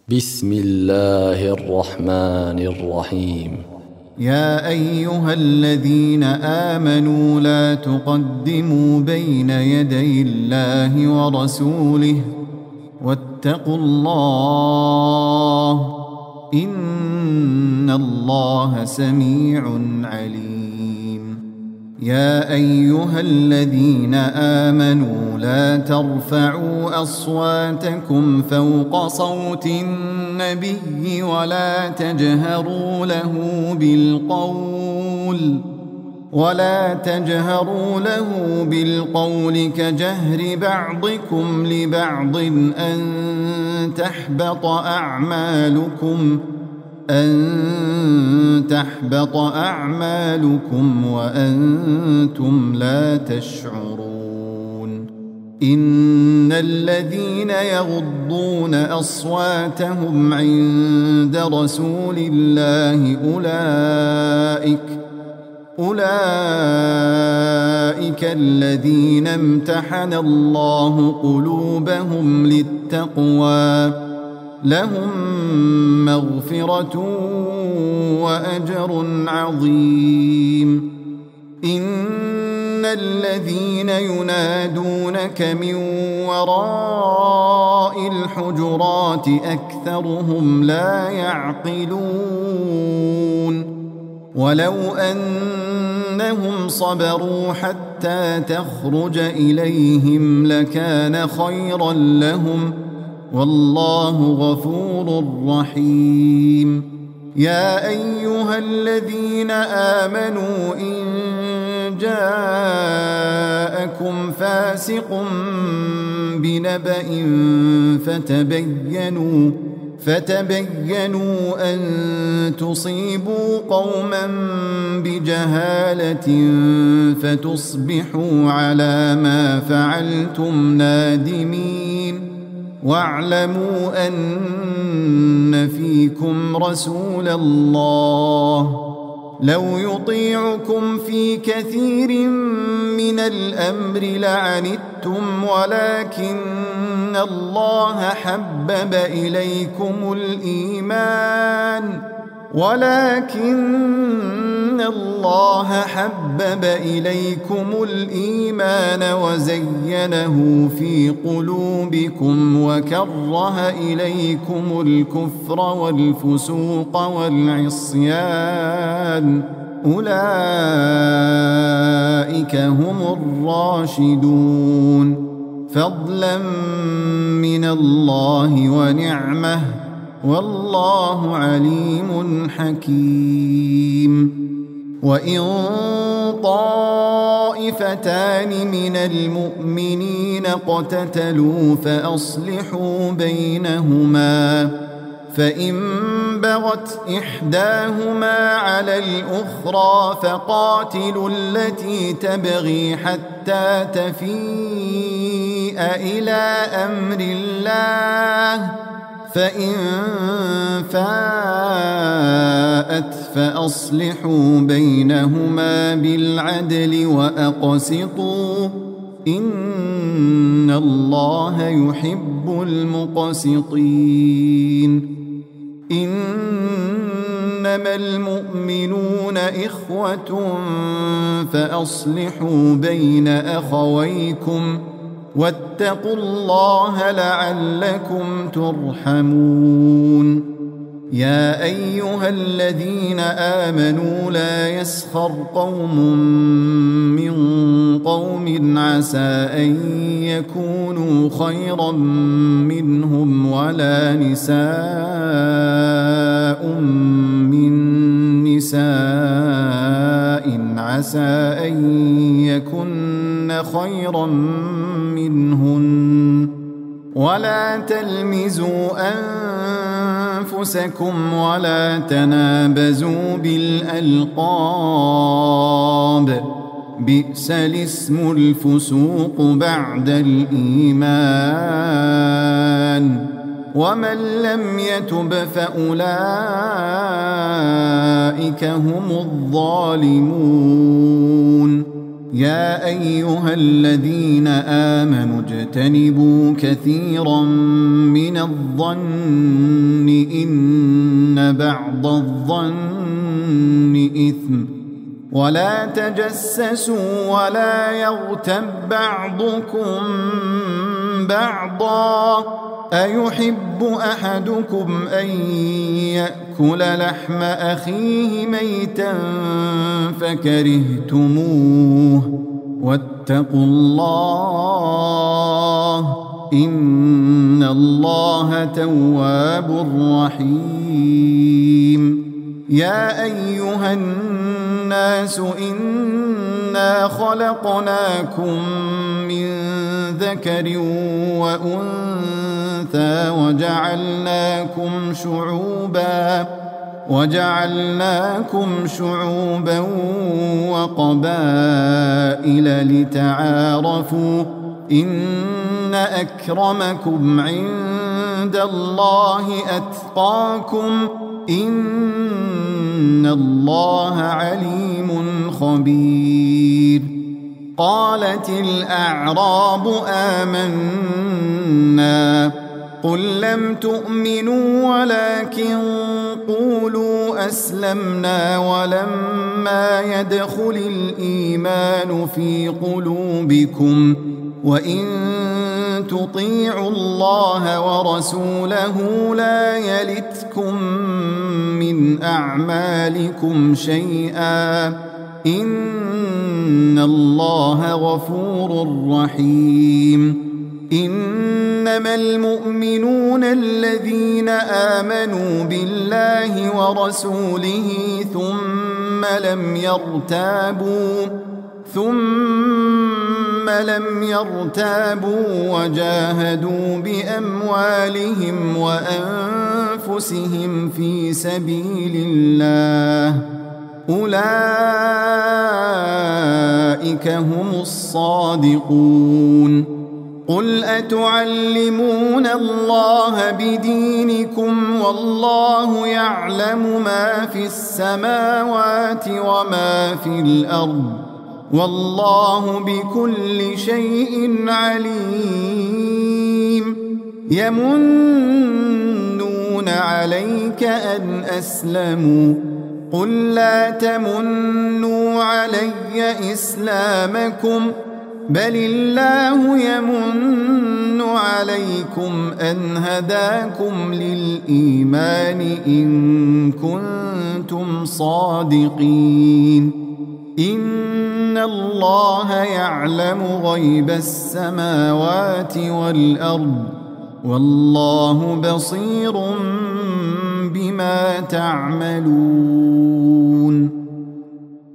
بسم الله الرحمن الرحيم. يا أيها الذين آمنوا لا تقدموا بين يدي الله ورسوله واتقوا الله إن الله سميع عليم. يا أيها الذين آمنوا لا ترفعوا أصواتكم فوق صوت النبي ولا تجهروا له بالقول كجهر بعضكم لبعض أن تحبط أعمالكم وأنتم لا تشعرون. إن الذين يغضون أصواتهم عند رسول الله أولئك الذين امتحن الله قلوبهم للتقوى لهم مغفرة وأجر عظيم. إن الذين ينادونك من وراء الحجرات أكثرهم لا يعقلون. ولو أنهم صبروا حتى تخرج إليهم لكان خيرا لهم والله غفور رحيم. يا أيها الذين آمنوا إن جاءكم فاسق بنبأ فتبينوا أن تصيبوا قوما بجهالة فتصبحوا على ما فعلتم نادمين. واعلموا أن فيكم رسول الله لو يطيعكم في كثير من الأمر لعنتم ولكن الله حبب إليكم الإيمان وزينه في قلوبكم وكره إليكم الكفر والفسوق والعصيان أولئك هم الراشدون فضلا من الله ونعمه والله عليم حكيم. وإن طائفتان من المؤمنين اقتتلوا فأصلحوا بينهما فإن بغت إحداهما على الأخرى فقاتلوا التي تبغي حتى تفيء إلى أمر الله فإن فاءت فأصلحوا بينهما بالعدل وأقسطوا إن الله يحب المقسطين. إنما المؤمنون إخوة فأصلحوا بين أخويكم واتقوا الله لعلكم ترحمون. يا أيها الذين آمنوا لا يسخر قوم من قوم عسى أن يكونوا خيرا منهم ولا نساء من نساء عسى أن يكن خيرا منهن ولا تلمزوا أنفسكم ولا تنابزوا بالألقاب بئس الاسم الفسوق بعد الإيمان ومن لم يتب فأولئك هم الظالمون. يا أيها الذين آمنوا اجتنبوا كثيرا من الظن إن بعض الظن إثم ولا تجسسوا ولا يغتب بعضكم بعضا أيحب أحدكم أن يأكل لحم أخيه ميتا فكرهتموه واتقوا الله إن الله تواب رحيم يا أيها الناس إنا خلقناكم من ذكر وأنثى وجعلناكم شعوبا وقبائل لتعارفوا إن أكرمكم عند الله أتقاكم إن الله عليم خبير قالت الأعراب آمنا قل لم تؤمنوا ولكن قولوا أسلمنا ولما يدخل الإيمان في قلوبكم وإن تطيعوا الله ورسوله لا يلتكم من أعمالكم شيئا إن الله غفور رحيم إنما المؤمنون الذين آمنوا بالله ورسوله ثم لم يرتابوا وجاهدوا بأموالهم وأنفسهم في سبيل الله أولئك هم الصادقون قل أتعلمون الله بدينكم والله يعلم ما في السماوات وما في الأرض والله بكل شيء عليم يمنون عليك أن أسلموا قل لا تمنوا علي إسلامكم بل الله يمن عليكم أن هداكم للإيمان إن كنتم صادقين إن الله يعلم غيب السماوات والأرض والله بصير بما تعملون